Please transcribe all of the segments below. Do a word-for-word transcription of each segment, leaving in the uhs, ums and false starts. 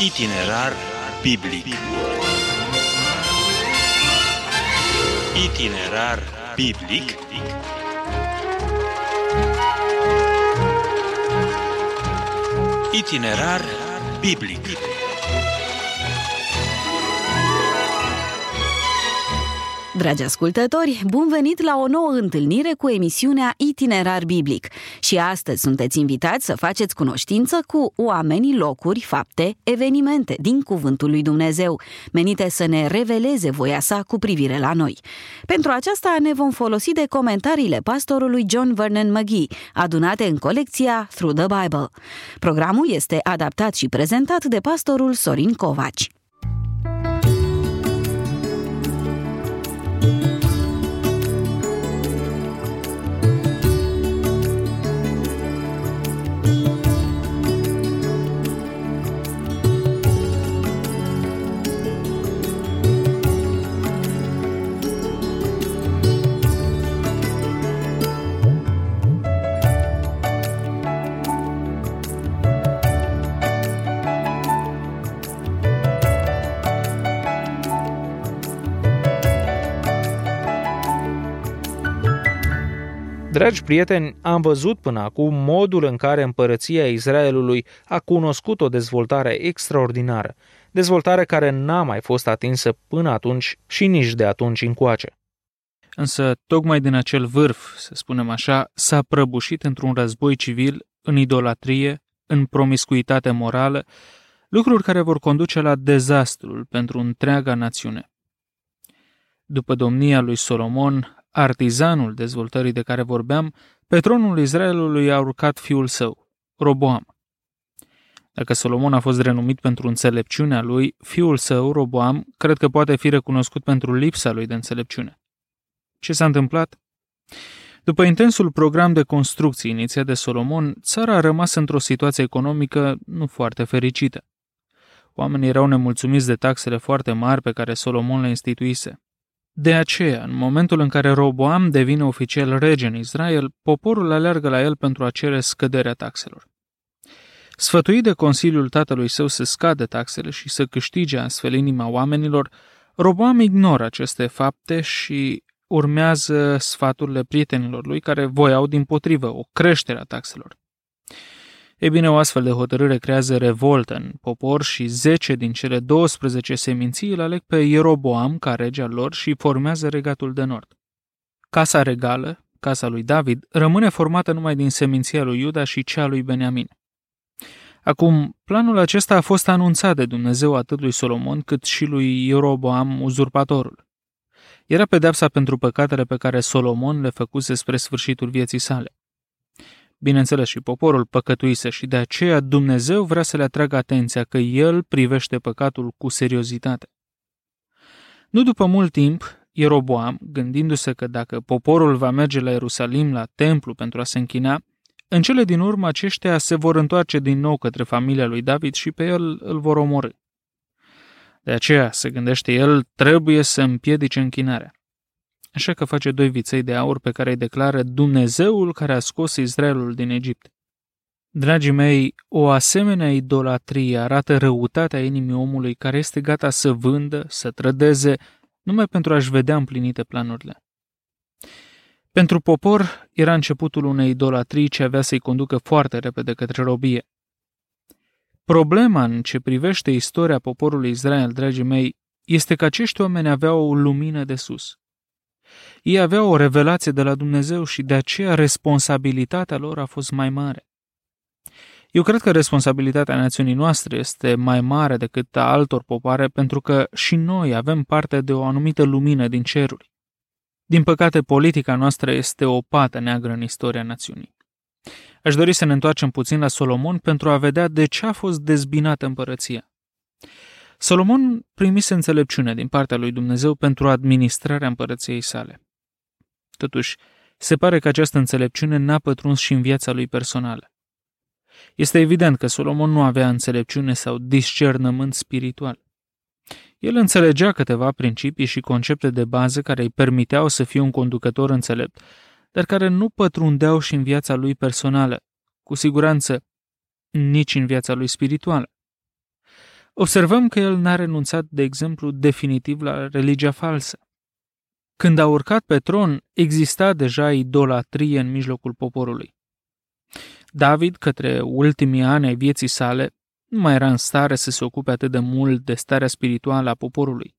Itinerar biblic. Itinerar biblic. Itinerar biblic. Dragi ascultători, bun venit la o nouă întâlnire cu emisiunea Itinerar Biblic. Și astăzi sunteți invitați să faceți cunoștință cu oamenii, locuri, fapte, evenimente din Cuvântul lui Dumnezeu, menite să ne reveleze voia sa cu privire la noi. Pentru aceasta ne vom folosi de comentariile pastorului John Vernon McGee, adunate în colecția Through the Bible. Programul este adaptat și prezentat de pastorul Sorin Covaci. Dragi prieteni, am văzut până acum modul în care împărăția Israelului a cunoscut o dezvoltare extraordinară, dezvoltare care n-a mai fost atinsă până atunci și nici de atunci încoace. Însă, tocmai din acel vârf, să spunem așa, s-a prăbușit într-un război civil, în idolatrie, în promiscuitate morală, lucruri care vor conduce la dezastrul pentru întreaga națiune. După domnia lui Solomon, artizanul dezvoltării de care vorbeam, pe tronul Israelului a urcat fiul său, Roboam. Dacă Solomon a fost renumit pentru înțelepciunea lui, fiul său, Roboam, cred că poate fi recunoscut pentru lipsa lui de înțelepciune. Ce s-a întâmplat? După intensul program de construcții inițiat de Solomon, țara a rămas într-o situație economică nu foarte fericită. Oamenii erau nemulțumiți de taxele foarte mari pe care Solomon le instituise. De aceea, în momentul în care Roboam devine oficial rege în Israel, poporul aleargă la el pentru a cere scăderea taxelor. Sfătuit de consiliul tatălui său să scadă taxele și să câștige astfel inima oamenilor, Roboam ignoră aceste fapte și urmează sfaturile prietenilor lui care voiau dimpotrivă o creștere a taxelor. Ei bine, o astfel de hotărâre creează revoltă în popor și zece din cele douăsprezece seminții îl aleg pe Ieroboam ca rege al lor și formează regatul de nord. Casa regală, casa lui David, rămâne formată numai din seminția lui Iuda și cea lui Beniamin. Acum, planul acesta a fost anunțat de Dumnezeu atât lui Solomon cât și lui Ieroboam, uzurpatorul. Era pedeapsa pentru păcatele pe care Solomon le făcuse spre sfârșitul vieții sale. Bineînțeles, și poporul păcătuise și de aceea Dumnezeu vrea să le atragă atenția că El privește păcatul cu seriozitate. Nu după mult timp, Ieroboam, gândindu-se că dacă poporul va merge la Ierusalim, la templu pentru a se închina, în cele din urmă aceștia se vor întoarce din nou către familia lui David și pe el îl vor omorî. De aceea, se gândește el, trebuie să împiedice închinarea. Așa că face doi viței de aur pe care îi declară Dumnezeul care a scos Israelul din Egipt. Dragii mei, o asemenea idolatrie arată răutatea inimii omului care este gata să vândă, să trădeze, numai pentru a-și vedea împlinite planurile. Pentru popor era începutul unei idolatrii ce avea să-i conducă foarte repede către robie. Problema în ce privește istoria poporului Israel, dragii mei, este că acești oameni aveau o lumină de sus. Ei aveau o revelație de la Dumnezeu și de aceea responsabilitatea lor a fost mai mare. Eu cred că responsabilitatea națiunii noastre este mai mare decât a altor popoare pentru că și noi avem parte de o anumită lumină din ceruri. Din păcate, politica noastră este o pată neagră în istoria națiunii. Aș dori să ne întoarcem puțin la Solomon pentru a vedea de ce a fost dezbinată împărăția. Solomon primise înțelepciune din partea lui Dumnezeu pentru administrarea împărăției sale. Totuși, se pare că această înțelepciune n-a pătruns și în viața lui personală. Este evident că Solomon nu avea înțelepciune sau discernământ spiritual. El înțelegea câteva principii și concepte de bază care îi permiteau să fie un conducător înțelept, dar care nu pătrundeau și în viața lui personală, cu siguranță nici în viața lui spirituală. observăm că el n-a renunțat, de exemplu, definitiv la religia falsă. Când a urcat pe tron, exista deja idolatrie în mijlocul poporului. David, către ultimii ani ai vieții sale, nu mai era în stare să se ocupe atât de mult de starea spirituală a poporului.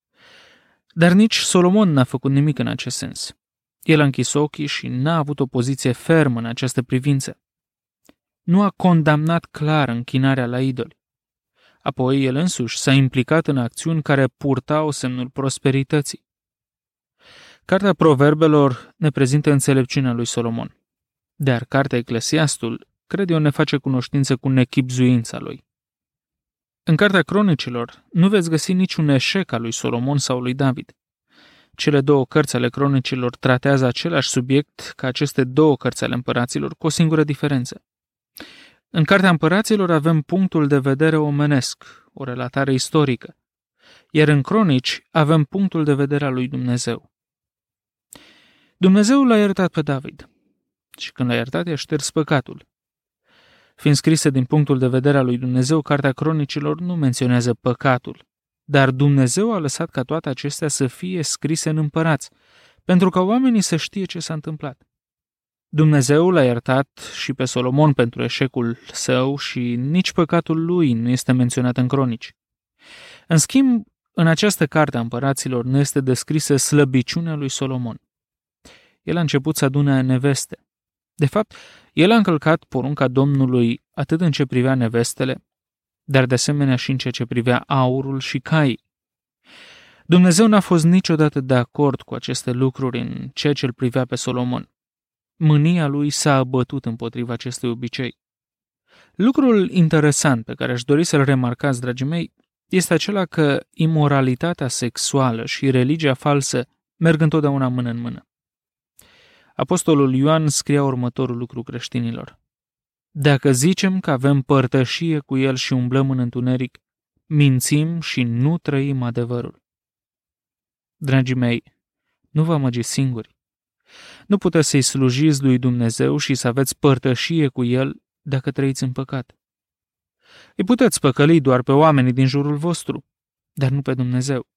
Dar nici Solomon n-a făcut nimic în acest sens. El a închis ochii și n-a avut o poziție fermă în această privință. Nu a condamnat clar închinarea la idoli. Apoi el însuși s-a implicat în acțiuni care purtau semnul prosperității. Cartea Proverbelor ne prezintă înțelepciunea lui Solomon, dar cartea Eclesiastul, cred eu, ne face cunoștință cu nechibzuința lui. În cartea Cronicilor nu veți găsi niciun eșec al lui Solomon sau lui David. Cele două cărți ale Cronicilor tratează același subiect ca aceste două cărți ale împăraților, cu o singură diferență. În cartea împăraților avem punctul de vedere omenesc, o relatare istorică, iar în Cronici avem punctul de vedere al lui Dumnezeu. Dumnezeu l-a iertat pe David și când l-a iertat i-a șters păcatul. Fiind scrisă din punctul de vedere al lui Dumnezeu, cartea Cronicilor nu menționează păcatul, dar Dumnezeu a lăsat ca toate acestea să fie scrise în împărați, pentru ca oamenii să știe ce s-a întâmplat. Dumnezeu l-a iertat și pe Solomon pentru eșecul său și nici păcatul lui nu este menționat în Cronici. În schimb, în această carte a împăraților nu este descrisă slăbiciunea lui Solomon. El a început să adune neveste. De fapt, el a încălcat porunca Domnului atât în ce privea nevestele, dar de asemenea și în ceea ce privea aurul și caii. Dumnezeu n-a fost niciodată de acord cu aceste lucruri în ceea ce îl privea pe Solomon. Mânia lui s-a abătut împotriva acestui obicei. Lucrul interesant pe care aș dori să-l remarcați, dragii mei, este acela că imoralitatea sexuală și religia falsă merg întotdeauna mână în mână. Apostolul Ioan scria următorul lucru creștinilor: dacă zicem că avem părtășie cu el și umblăm în întuneric, mințim și nu trăim adevărul. Dragii mei, nu vă amăgiți singuri. Nu puteți să-i slujiți lui Dumnezeu și să aveți părtășie cu el dacă trăiți în păcat. Îi puteți păcăli doar pe oamenii din jurul vostru, dar nu pe Dumnezeu.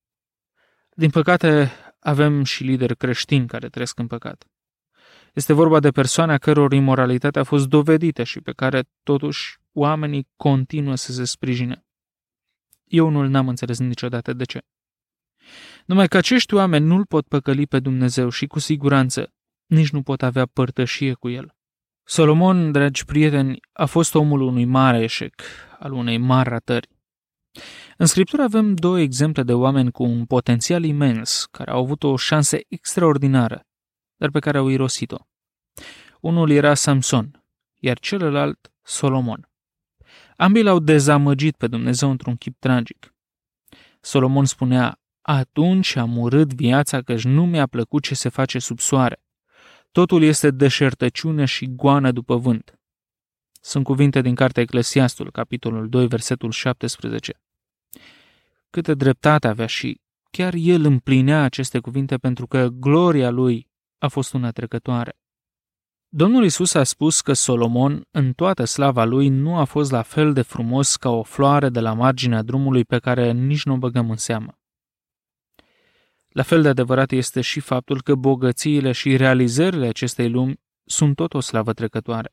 Din păcate, avem și lideri creștini care trăiesc în păcat. Este vorba de persoane a căror imoralitate a fost dovedită și pe care, totuși, oamenii continuă să se sprijine. Eu unul n-am înțeles niciodată de ce. Numai că acești oameni nu-L pot păcăli pe Dumnezeu și, cu siguranță, nici nu pot avea părtășie cu El. Solomon, dragi prieteni, a fost omul unui mare eșec, al unei mari ratări. În Scriptură avem două exemple de oameni cu un potențial imens, care au avut o șansă extraordinară, dar pe care au irosit-o. Unul era Samson, iar celălalt Solomon. Ambii l-au dezamăgit pe Dumnezeu într-un chip tragic. Solomon spunea: atunci am urât viața, căci nu mi-a plăcut ce se face sub soare. Totul este deșertăciune și goană după vânt. Sunt cuvinte din cartea Eclesiastul, capitolul doi, versetul șaptesprezece. Câtă dreptate avea și chiar el împlinea aceste cuvinte pentru că gloria lui a fost una trecătoare. Domnul Iisus a spus că Solomon, în toată slava lui, nu a fost la fel de frumos ca o floare de la marginea drumului pe care nici nu o băgăm în seamă. La fel de adevărat este și faptul că bogățiile și realizările acestei lumi sunt tot o slavă trecătoare.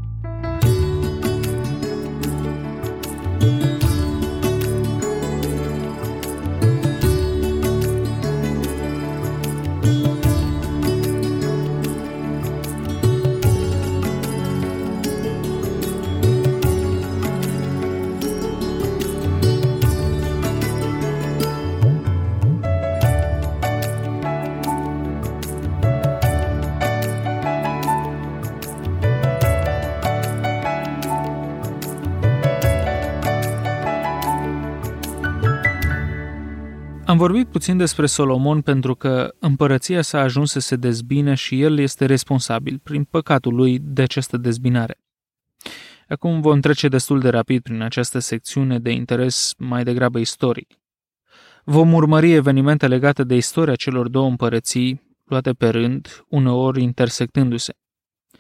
Am vorbit puțin despre Solomon pentru că împărăția s-a ajuns să se dezbine și el este responsabil, prin păcatul lui, de această dezbinare. Acum vom trece destul de rapid prin această secțiune de interes mai degrabă istoric. Vom urmări evenimente legate de istoria celor două împărății, luate pe rând, uneori intersectându-se.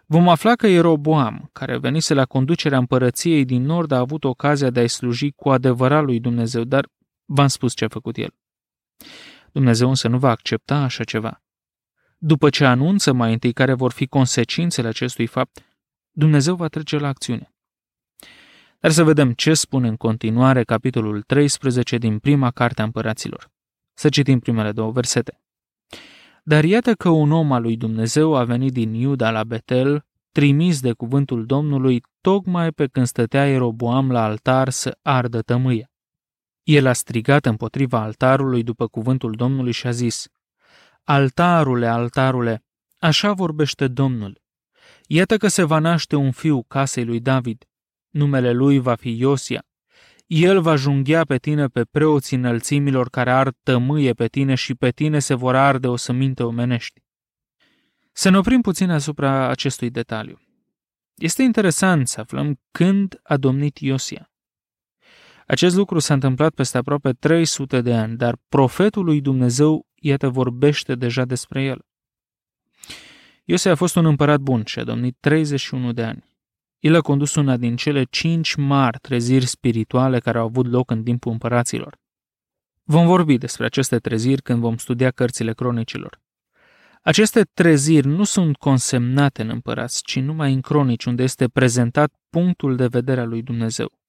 Vom afla că Ieroboam, care venise la conducerea împărăției din nord, a avut ocazia de a-i sluji cu adevărat lui Dumnezeu, dar v-am spus ce a făcut el. Dumnezeu însă nu va accepta așa ceva. După ce anunță mai întâi care vor fi consecințele acestui fapt, Dumnezeu va trece la acțiune. Dar să vedem ce spune în continuare capitolul treisprezece din prima carte a Împăraților. Să citim primele două versete. Dar iată că un om al lui Dumnezeu a venit din Iuda la Betel, trimis de cuvântul Domnului, tocmai pe când stătea Ieroboam la altar să ardă tămâia. El a strigat împotriva altarului după cuvântul Domnului și a zis: Altarule, altarule, așa vorbește Domnul. Iată că se va naște un fiu casei lui David. Numele lui va fi Iosia. El va junghea pe tine pe preoții înălțimilor care ard tămâie pe tine și pe tine se vor arde osăminte omenești. Să ne oprim puțin asupra acestui detaliu. Este interesant să aflăm când a domnit Iosia. Acest lucru s-a întâmplat peste aproape trei sute de ani, dar profetul lui Dumnezeu, iată, vorbește deja despre el. Iosia a fost un împărat bun și a domnit treizeci și unu de ani. El a condus una din cele cinci mari treziri spirituale care au avut loc în timpul împăraților. Vom vorbi despre aceste treziri când vom studia cărțile cronicilor. Aceste treziri nu sunt consemnate în împărați, ci numai în cronici, unde este prezentat punctul de vedere al lui Dumnezeu.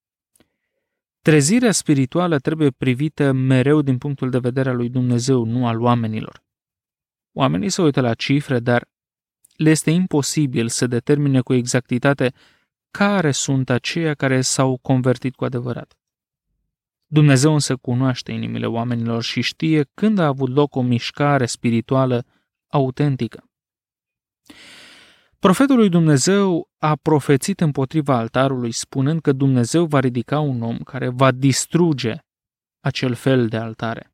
Trezirea spirituală trebuie privită mereu din punctul de vedere al lui Dumnezeu, nu al oamenilor. Oamenii se uită la cifre, dar le este imposibil să determine cu exactitate care sunt aceia care s-au convertit cu adevărat. Dumnezeu însă cunoaște inimile oamenilor și știe când a avut loc o mișcare spirituală autentică. Profetul lui Dumnezeu a profețit împotriva altarului, spunând că Dumnezeu va ridica un om care va distruge acel fel de altare.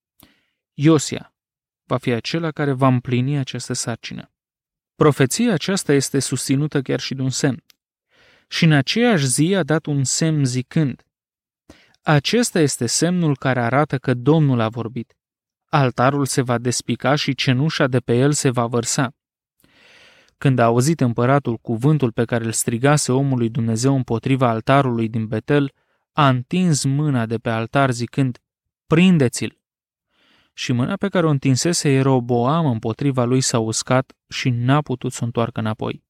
Iosia va fi acela care va împlini această sarcină. Profeția aceasta este susținută chiar și de un semn. Și în aceeași zi a dat un semn zicând: acesta este semnul care arată că Domnul a vorbit. Altarul se va despica și cenușa de pe el se va vărsa. Când a auzit împăratul cuvântul pe care îl strigase omul lui Dumnezeu împotriva altarului din Betel, a întins mâna de pe altar zicând: prindeți-l! Și mâna pe care o întinsese Ieroboam împotriva lui s-a uscat și n-a putut să o întoarcă înapoi.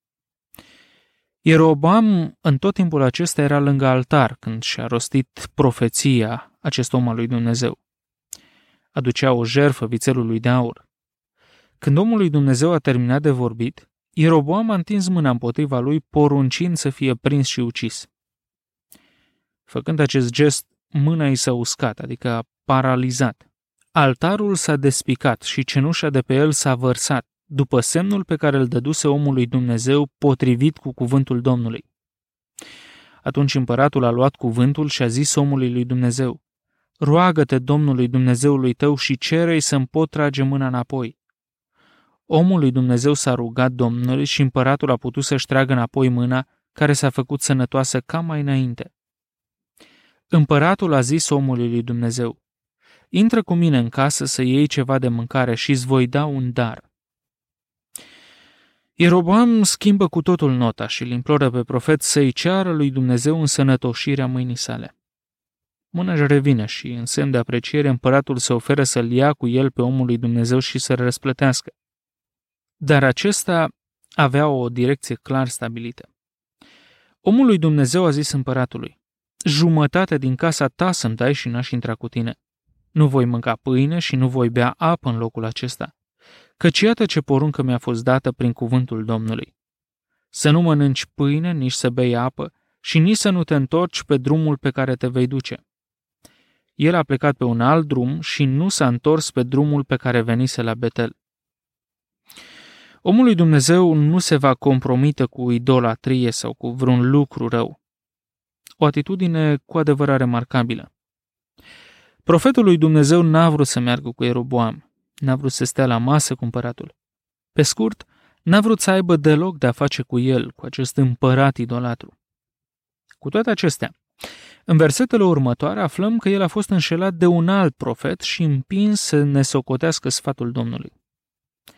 Ieroboam în tot timpul acesta era lângă altar când și-a rostit profeția acest om al lui Dumnezeu. Aducea o jertfă vițelului de aur. Când omul lui Dumnezeu a terminat de vorbit, Ieroboam a întins mâna împotriva lui, poruncind să fie prins și ucis. Făcând acest gest, mâna i s-a uscat, adică a paralizat. Altarul s-a despicat și cenușa de pe el s-a vărsat, după semnul pe care îl dăduse omului Dumnezeu potrivit cu cuvântul Domnului. Atunci împăratul a luat cuvântul și a zis omului lui Dumnezeu: roagă-te Domnului Dumnezeului tău și cere-i să-mi pot trage mâna înapoi. Omul lui Dumnezeu s-a rugat Domnului și împăratul a putut să-și tragă înapoi mâna, care s-a făcut sănătoasă ca mai înainte. Împăratul a zis omului lui Dumnezeu: intră cu mine în casă să iei ceva de mâncare și îți voi da un dar. Ieroboam schimbă cu totul nota și îl imploră pe profet să-i ceară lui Dumnezeu însănătoșirea mâinii sale. Mâna își revine și, în semn de apreciere, împăratul se oferă să-l ia cu el pe omul lui Dumnezeu și să-l răsplătească. Dar acesta avea o direcție clar stabilită. Omul lui Dumnezeu a zis împăratului: jumătate din casa ta să-mi dai și n-aș intra cu tine. Nu voi mânca pâine și nu voi bea apă în locul acesta, căci iată ce poruncă mi-a fost dată prin cuvântul Domnului. Să nu mănânci pâine, nici să bei apă și nici să nu te întorci pe drumul pe care te vei duce. El a plecat pe un alt drum și nu s-a întors pe drumul pe care venise la Betel. Omul lui Dumnezeu nu se va compromite cu idolatrie sau cu vreun lucru rău. O atitudine cu adevărat remarcabilă. Profetul lui Dumnezeu n-a vrut să meargă cu Ieroboam, n-a vrut să stea la masă cu împăratul. Pe scurt, n-a vrut să aibă deloc de a face cu el, cu acest împărat idolatru. Cu toate acestea, în versetele următoare aflăm că el a fost înșelat de un alt profet și împins să ne socotească sfatul Domnului.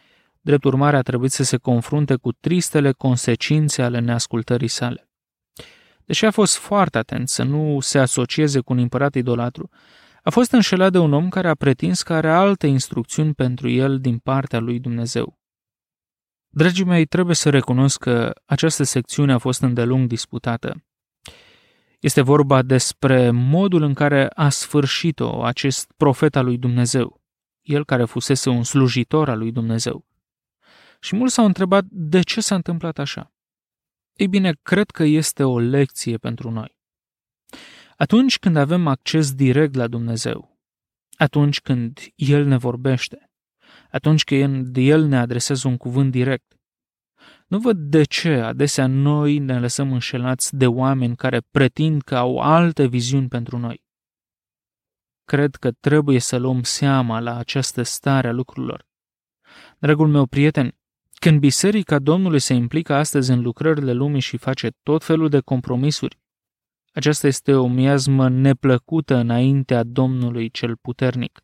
Drept urmare, a trebuit să se confrunte cu tristele consecințe ale neascultării sale. Deși a fost foarte atent să nu se asocieze cu un împărat idolatru, a fost înșelat de un om care a pretins că are alte instrucțiuni pentru el din partea lui Dumnezeu. Dragii mei, trebuie să recunosc că această secțiune a fost îndelung disputată. Este vorba despre modul în care a sfârșit-o acest profet al lui Dumnezeu, el care fusese un slujitor al lui Dumnezeu. Și mulți s-au întrebat de ce s-a întâmplat așa. Ei bine, cred că este o lecție pentru noi. Atunci când avem acces direct la Dumnezeu, atunci când El ne vorbește, atunci când El ne adresează un cuvânt direct, nu văd de ce adesea noi ne lăsăm înșelați de oameni care pretind că au alte viziuni pentru noi. Cred că trebuie să luăm seama la această stare a lucrurilor. Dragul meu prieten, când Biserica Domnului se implică astăzi în lucrările lumii și face tot felul de compromisuri, aceasta este o miasmă neplăcută înaintea Domnului cel puternic.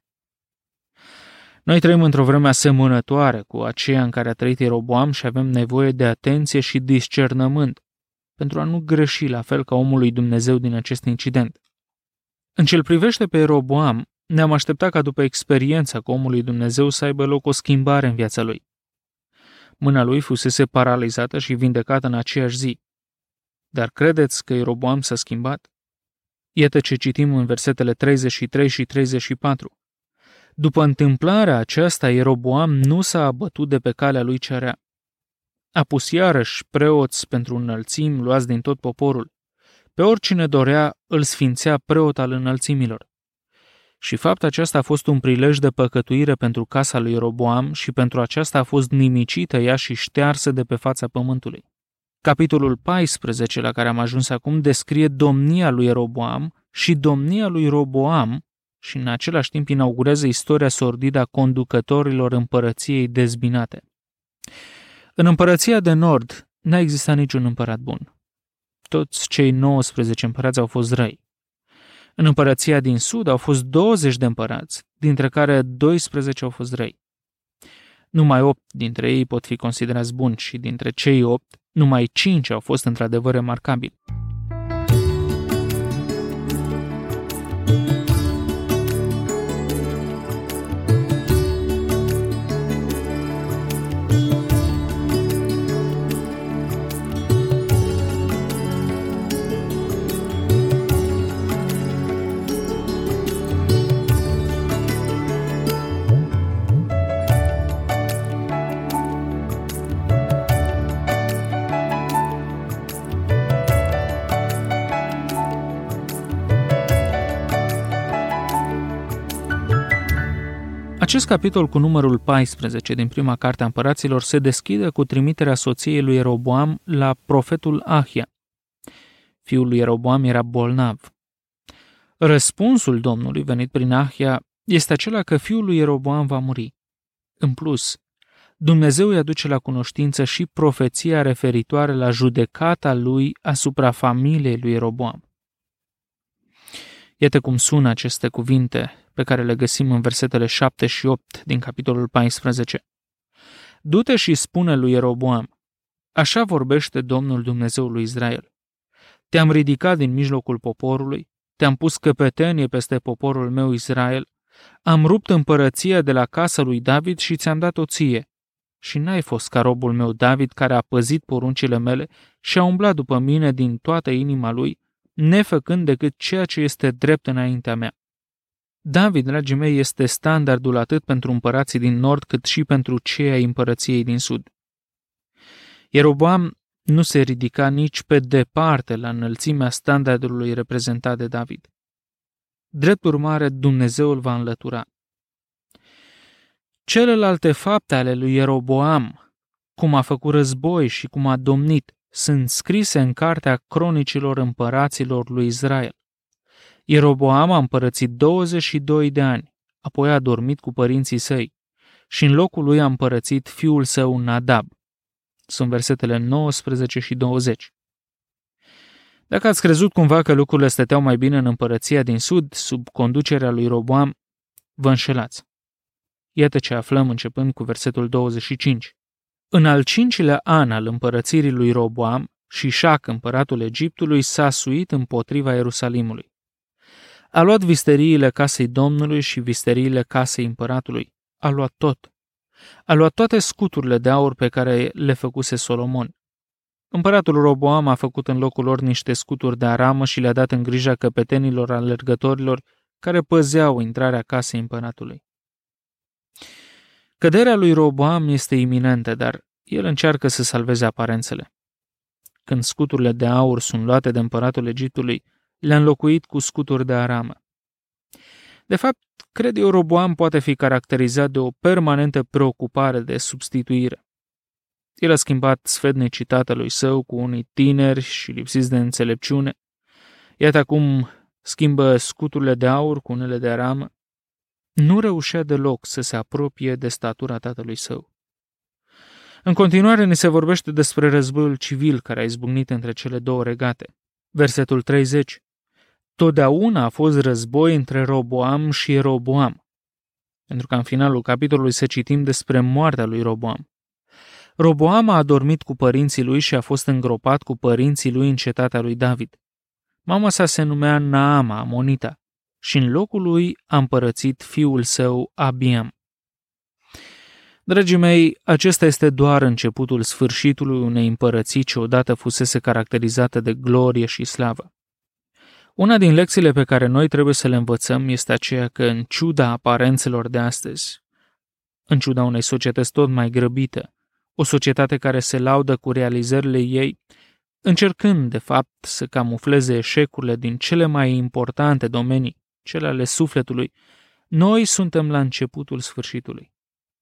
Noi trăim într-o vreme asemănătoare cu aceea în care a trăit Ieroboam și avem nevoie de atenție și discernământ pentru a nu greși la fel ca omul lui Dumnezeu din acest incident. În ce-l privește pe Ieroboam, ne-am așteptat ca după experiența cu omul lui Dumnezeu să aibă loc o schimbare în viața lui. Mâna lui fusese paralizată și vindecată în aceeași zi. Dar credeți că Ieroboam s-a schimbat? Iată ce citim în versetele treizeci și trei și treizeci și patru. După întâmplarea aceasta, Ieroboam nu s-a abătut de pe calea lui cea rea. A pus iarăși preoți pentru înălțimi luați din tot poporul. Pe oricine dorea, îl sfințea preot al înălțimilor. Și faptul acesta a fost un prilej de păcătuire pentru casa lui Ieroboam și pentru aceasta a fost nimicită ea și ștearsă de pe fața pământului. Capitolul paisprezece, la care am ajuns acum, descrie domnia lui Ieroboam și domnia lui Roboam și în același timp inaugurează istoria sordidă a conducătorilor împărăției dezbinate. În împărăția de nord n-a existat niciun împărat bun. Toți cei nouăsprezece împărați au fost răi. În împărăția din sud au fost douăzeci de împărați, dintre care doisprezece au fost răi. Numai opt dintre ei pot fi considerați buni și dintre cei opt, numai cinci au fost într-adevăr remarcabili. Acest capitol cu numărul paisprezece din prima carte a împăraților se deschide cu trimiterea soției lui Ieroboam la profetul Ahia. Fiul lui Ieroboam era bolnav. Răspunsul Domnului venit prin Ahia este acela că fiul lui Ieroboam va muri. În plus, Dumnezeu îi aduce la cunoștință și profeția referitoare la judecata lui asupra familiei lui Ieroboam. Iată cum sună aceste cuvinte pe care le găsim în versetele șapte și opt din capitolul paisprezece. Du-te și spune lui Ieroboam, așa vorbește Domnul Dumnezeul lui Israel. Te-am ridicat din mijlocul poporului, te-am pus căpetenie peste poporul meu Israel, am rupt împărăția de la casa lui David și ți-am dat-o ție. Și n-ai fost ca robul meu David, care a păzit poruncile mele și a umblat după mine din toată inima lui, nefăcând decât ceea ce este drept înaintea mea. David, dragii mei, este standardul atât pentru împărații din nord, cât și pentru cei ai împărăției din sud. Ieroboam nu se ridica nici pe departe la înălțimea standardului reprezentat de David. Drept urmare, Dumnezeu îl va înlătura. Celelalte fapte ale lui Ieroboam, cum a făcut război și cum a domnit, sunt scrise în cartea cronicilor împăraților lui Israel. Ieroboam a împărățit douăzeci și doi de ani, apoi a dormit cu părinții săi și în locul lui a împărățit fiul său Nadab. Sunt versetele nouăsprezece și douăzeci. Dacă ați crezut cumva că lucrurile stăteau mai bine în împărăția din sud, sub conducerea lui Roboam, vă înșelați. Iată ce aflăm începând cu versetul douăzeci și cinci. În al cincilea an al împărățirii lui Roboam, Șișac, împăratul Egiptului, s-a suit împotriva Ierusalimului. A luat visteriile casei Domnului și visteriile casei împăratului. A luat tot. A luat toate scuturile de aur pe care le făcuse Solomon. Împăratul Roboam a făcut în locul lor niște scuturi de aramă și le-a dat în grija căpetenilor alergătorilor care păzeau intrarea casei împăratului. Căderea lui Roboam este iminentă, dar el încearcă să salveze aparențele. Când scuturile de aur sunt luate de împăratul Egiptului, le-a înlocuit cu scuturi de aramă. De fapt, cred eu, Roboam poate fi caracterizat de o permanentă preocupare de substituire. El a schimbat sfetnicii tatălui său cu unii tineri și lipsiți de înțelepciune. Iată acum schimbă scuturile de aur cu unele de aramă. Nu reușea deloc să se apropie de statura tatălui său. În continuare ni se vorbește despre războiul civil care a izbucnit între cele două regate. Versetul treizeci. Totdeauna a fost război între Roboam și Ieroboam. Pentru că în finalul capitolului se citim despre moartea lui Roboam. Roboam a adormit cu părinții lui și a fost îngropat cu părinții lui în cetatea lui David. Mama sa se numea Naama, Amonita, și în locul lui a împărățit fiul său Abiam. Dragii mei, acesta este doar începutul sfârșitului unei împărății ce odată fusese caracterizată de glorie și slavă. Una din lecțiile pe care noi trebuie să le învățăm este aceea că, în ciuda aparențelor de astăzi, în ciuda unei societăți tot mai grăbite, o societate care se laudă cu realizările ei, încercând, de fapt, să camufleze eșecurile din cele mai importante domenii, cele ale sufletului, noi suntem la începutul sfârșitului.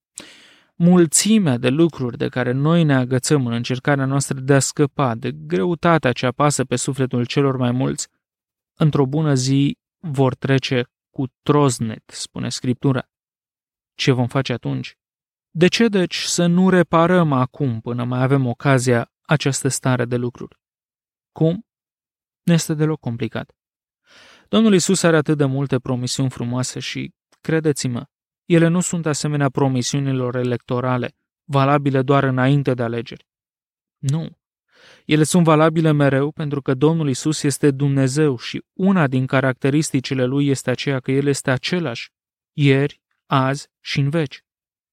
Mulțimea de lucruri de care noi ne agățăm în încercarea noastră de a scăpa de greutatea ce apasă pe sufletul celor mai mulți, într-o bună zi vor trece cu troznet, spune Scriptura. Ce vom face atunci? De ce, deci, să nu reparăm acum, până mai avem ocazia, această stare de lucruri? Cum? Nu este deloc complicat. Domnul Iisus are atât de multe promisiuni frumoase și, credeți-mă, ele nu sunt asemenea promisiunilor electorale, valabile doar înainte de alegeri. Nu. Ele sunt valabile mereu pentru că Domnul Iisus este Dumnezeu și una din caracteristicile Lui este aceea că El este același, ieri, azi și în veci.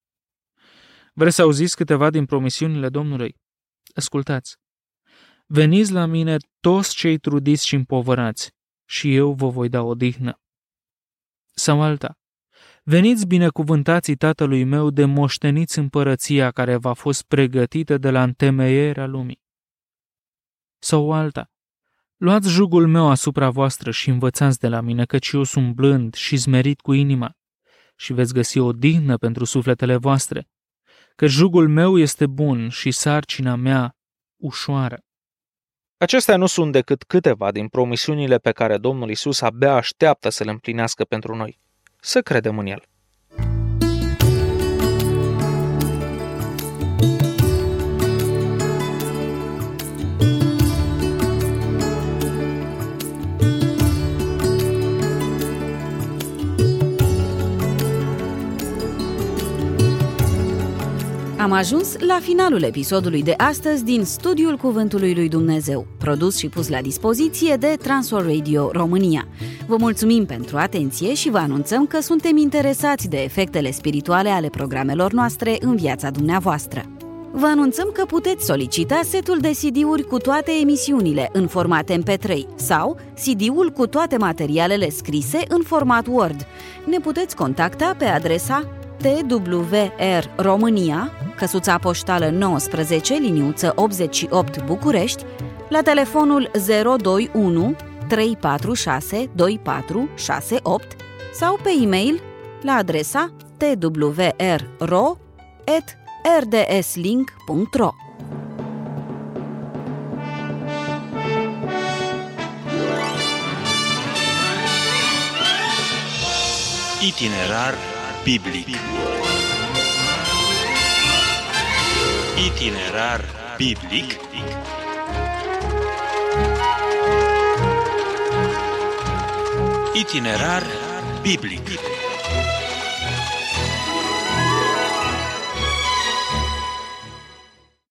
Vreți să auziți câteva din promisiunile Domnului? Ascultați. Veniți la mine toți cei trudiți și împovărați și eu vă voi da odihnă. Sau alta. Veniți binecuvântații Tatălui meu de moșteniți împărăția care v-a fost pregătită de la întemeierea lumii. Sau alta. Luați jugul meu asupra voastră și învățați de la mine, căci eu sunt blând și smerit cu inima și veți găsi odihnă pentru sufletele voastre, că jugul meu este bun și sarcina mea ușoară. Acestea nu sunt decât câteva din promisiunile pe care Domnul Iisus abia așteaptă să le împlinească pentru noi. Să credem în El. Am ajuns la finalul episodului de astăzi din Studiul Cuvântului lui Dumnezeu, produs și pus la dispoziție de Transworld Radio România. Vă mulțumim pentru atenție și vă anunțăm că suntem interesați de efectele spirituale ale programelor noastre în viața dumneavoastră. Vă anunțăm că puteți solicita setul de C D-uri cu toate emisiunile în format M P trei sau C D-ul cu toate materialele scrise în format Word. Ne puteți contacta pe adresa T W R România, căsuța poștală nouăsprezece, liniuță optzeci și opt București, la telefonul zero doi unu trei patru șase doi patru șase opt sau pe e-mail la adresa t w r ro at r d s link punct r o. Itinerar biblic. Itinerar biblic. Itinerar biblic.